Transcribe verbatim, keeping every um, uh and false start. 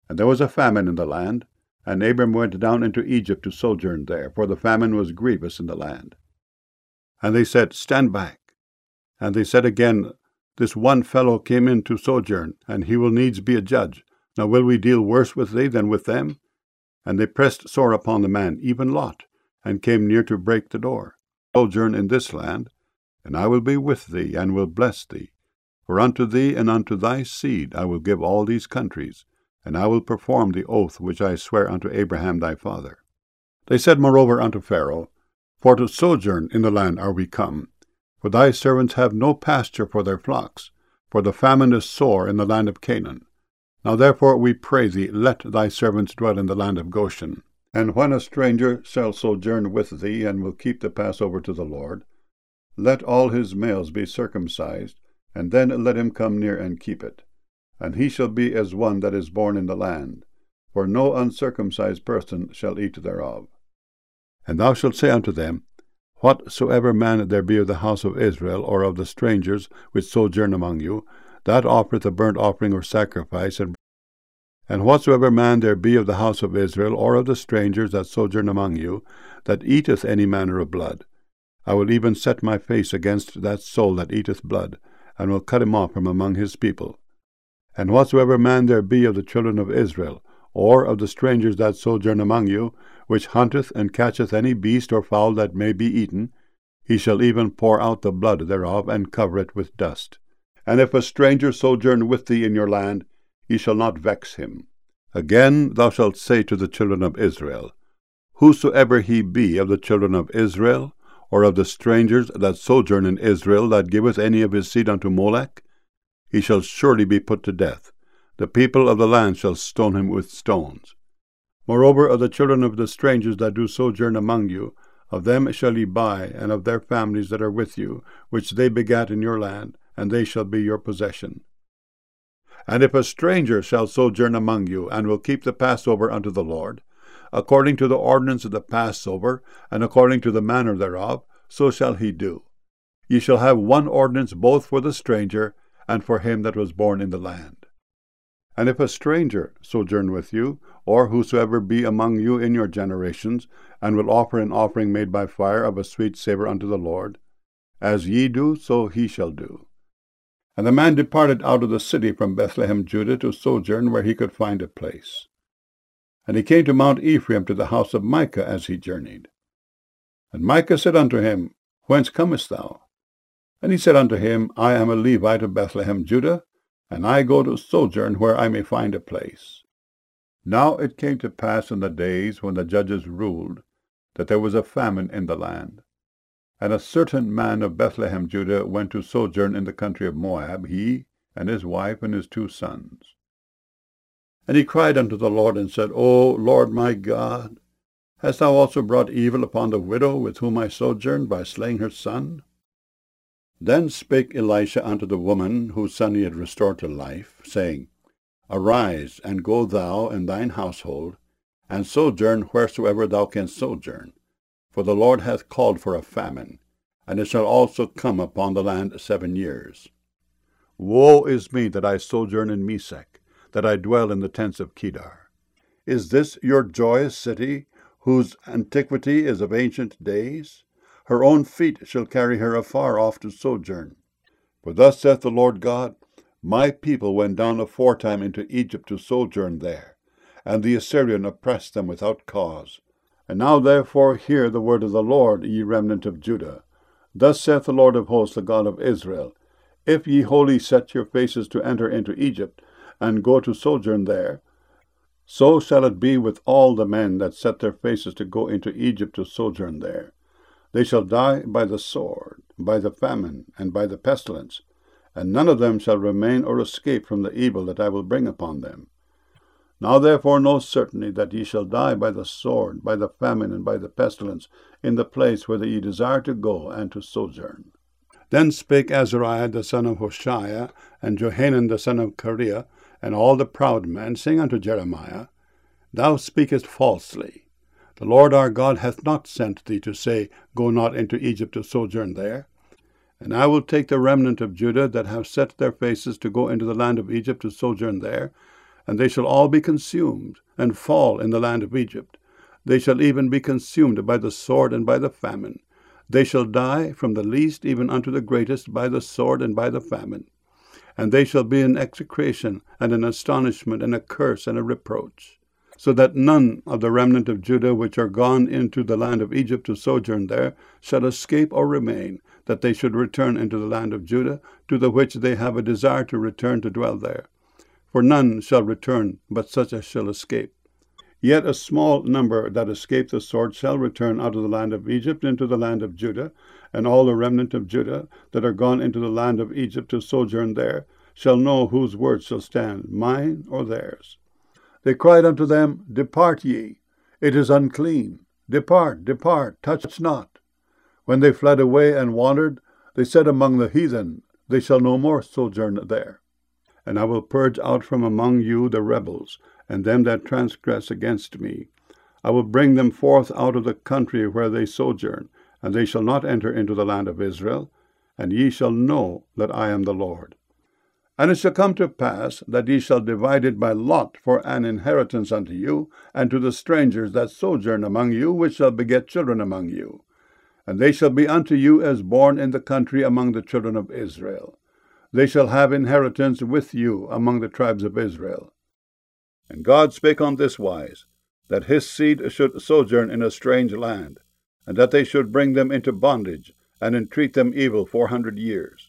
And there was a famine in the land, and Abram went down into Egypt to sojourn there, for the famine was grievous in the land. And they said, Stand back. And they said again, This one fellow came in to sojourn, and he will needs be a judge. Now will we deal worse with thee than with them? And they pressed sore upon the man, even Lot, and came near to break the door. Sojourn in this land, and I will be with thee, and will bless thee. For unto thee and unto thy seed I will give all these countries, and I will perform the oath which I swear unto Abraham thy father. They said moreover unto Pharaoh, For to sojourn in the land are we come, for thy servants have no pasture for their flocks, for the famine is sore in the land of Canaan. Now therefore we pray thee, let thy servants dwell in the land of Goshen. And when a stranger shall sojourn with thee, and will keep the Passover to the Lord, let all his males be circumcised, and then let him come near and keep it. And he shall be as one that is born in the land, for no uncircumcised person shall eat thereof. And thou shalt say unto them, Whatsoever man there be of the house of Israel, or of the strangers which sojourn among you, that offereth a burnt offering or sacrifice, and And whatsoever man there be of the house of Israel, or of the strangers that sojourn among you, that eateth any manner of blood, I will even set my face against that soul that eateth blood, and will cut him off from among his people. And whatsoever man there be of the children of Israel, or of the strangers that sojourn among you, which hunteth and catcheth any beast or fowl that may be eaten, he shall even pour out the blood thereof, and cover it with dust. And if a stranger sojourn with thee in your land, ye shall not vex him. Again thou shalt say to the children of Israel, Whosoever he be of the children of Israel, or of the strangers that sojourn in Israel, that giveth any of his seed unto Molech, he shall surely be put to death. The people of the land shall stone him with stones. Moreover, of the children of the strangers that do sojourn among you, of them shall ye buy, and of their families that are with you, which they begat in your land, and they shall be your possession. And if a stranger shall sojourn among you, and will keep the Passover unto the Lord, according to the ordinance of the Passover, and according to the manner thereof, so shall he do. Ye shall have one ordinance both for the stranger, and for him that was born in the land. And if a stranger sojourn with you, or whosoever be among you in your generations, and will offer an offering made by fire of a sweet savour unto the Lord, as ye do, so he shall do. And the man departed out of the city from Bethlehem, Judah, to sojourn where he could find a place. And he came to Mount Ephraim, to the house of Micah, as he journeyed. And Micah said unto him, Whence comest thou? And he said unto him, I am a Levite of Bethlehem, Judah, and I go to sojourn where I may find a place. Now it came to pass in the days when the judges ruled, that there was a famine in the land. And a certain man of Bethlehem, Judah, went to sojourn in the country of Moab, he, and his wife, and his two sons. And he cried unto the Lord, and said, O Lord my God, hast thou also brought evil upon the widow with whom I sojourned, by slaying her son? Then spake Elisha unto the woman whose son he had restored to life, saying, Arise, and go thou and thine household, and sojourn wheresoever thou canst sojourn. For the Lord hath called for a famine, and it shall also come upon the land seven years. Woe is me that I sojourn in Mesech, that I dwell in the tents of Kedar. Is this your joyous city, whose antiquity is of ancient days? Her own feet shall carry her afar off to sojourn. For thus saith the Lord God, My people went down aforetime into Egypt to sojourn there, and the Assyrian oppressed them without cause. And now therefore hear the word of the Lord, ye remnant of Judah. Thus saith the Lord of hosts, the God of Israel, If ye wholly set your faces to enter into Egypt, and go to sojourn there, so shall it be with all the men that set their faces to go into Egypt to sojourn there. They shall die by the sword, by the famine, and by the pestilence, and none of them shall remain or escape from the evil that I will bring upon them. Now therefore know certainly that ye shall die by the sword, by the famine, and by the pestilence, in the place whither ye desire to go and to sojourn. Then spake Azariah the son of Hoshea, and Johanan the son of Kareah, and all the proud men, saying unto Jeremiah, Thou speakest falsely. The Lord our God hath not sent thee to say, Go not into Egypt to sojourn there. And I will take the remnant of Judah that have set their faces to go into the land of Egypt to sojourn there, and they shall all be consumed, and fall in the land of Egypt. They shall even be consumed by the sword and by the famine. They shall die from the least even unto the greatest by the sword and by the famine. And they shall be an execration and an astonishment and a curse and a reproach, so that none of the remnant of Judah which are gone into the land of Egypt to sojourn there shall escape or remain, that they should return into the land of Judah, to the which they have a desire to return to dwell there. For none shall return but such as shall escape. Yet a small number that escape the sword shall return out of the land of Egypt into the land of Judah, and all the remnant of Judah that are gone into the land of Egypt to sojourn there shall know whose word shall stand, mine or theirs. They cried unto them, Depart ye, it is unclean. Depart, depart, touch not. When they fled away and wandered, they said among the heathen, They shall no more sojourn there. And I will purge out from among you the rebels, and them that transgress against me. I will bring them forth out of the country where they sojourn, and they shall not enter into the land of Israel, and ye shall know that I am the Lord. And it shall come to pass that ye shall divide it by lot for an inheritance unto you, and to the strangers that sojourn among you, which shall beget children among you. And they shall be unto you as born in the country among the children of Israel. They shall have inheritance with you among the tribes of Israel. And God spake on this wise, that his seed should sojourn in a strange land, and that they should bring them into bondage, and entreat them evil four hundred years.